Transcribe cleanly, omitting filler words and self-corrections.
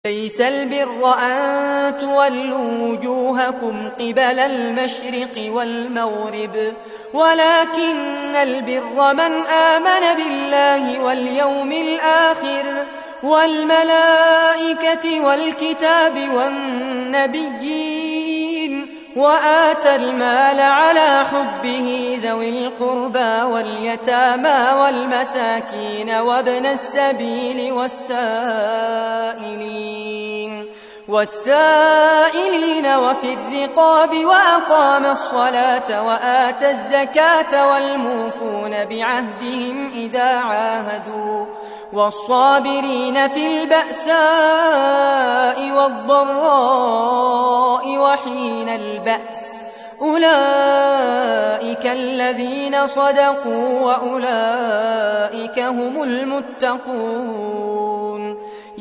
ليس البر أن تولوا وجوهكم قبل المشرق والمغرب ولكن البر من آمن بالله واليوم الآخر والملائكة والكتاب والنبيين وآتى المال على حبه ذوي القربى واليتامى والمساكين وابن السبيل والسائلين وفي الرقاب وأقام الصلاة وآتى الزكاة والموفون بعهدهم إذا عاهدوا والصابرين في البأساء والضراء وحين البأس أولئك الذين صدقوا وأولئك هم المتقون